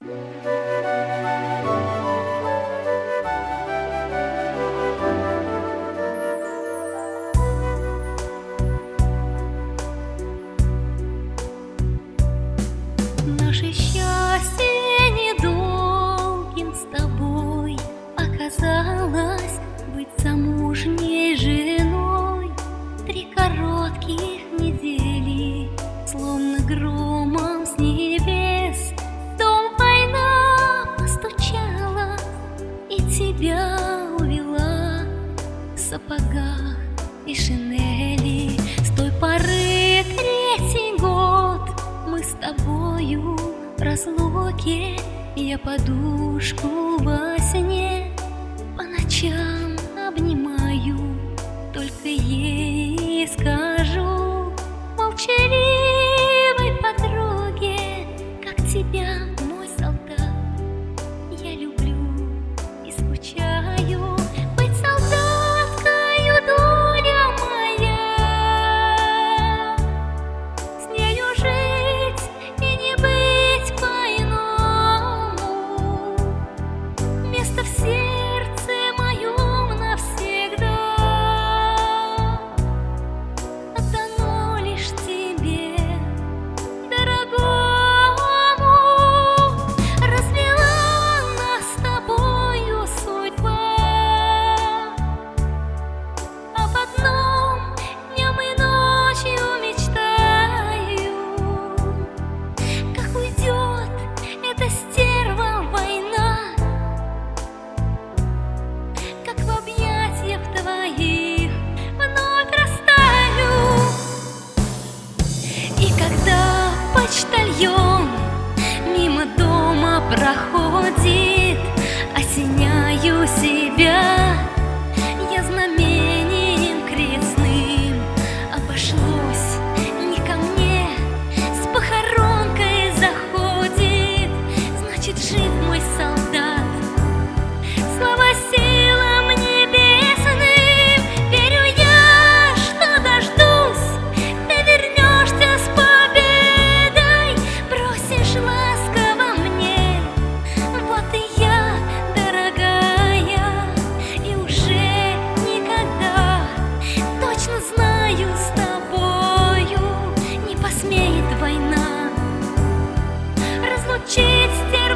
Наше счастье недолгим с тобой оказалось быть замужней женой. 3 коротких недели, словно громом с небес, в дом война постучала и тебя увела в сапогах и шинели. С той поры 3-й год мы с тобою в разлуке. Я подушку во сне по ночам обнимаю, только ей скажу молчаливой подруге, как тебя, мой солдат, я люблю и скучаю. Быть солдаткою доля моя, с нею жить и не быть по-иному. Место в сердце моем навсегда отдано лишь тебе, дорогому. Развела нас с тобою судьба, об одном днем и ночью мечтаю. Как уйдет эта стерва война, как в объятиях твоих вновь растаю. И когда почтальон мимо дома проходит, осеняю себя я знамением крестным. Обошлось не ко мне, с похоронкой заходит, значит, жив мой солдат. Слава силам небесным, верю я, что дождусь, ты вернешься с победой, бросишь ласково мне: вот и я, дорогая, и уже никогда, точно знаю, с тобою не посмеет война разлучить с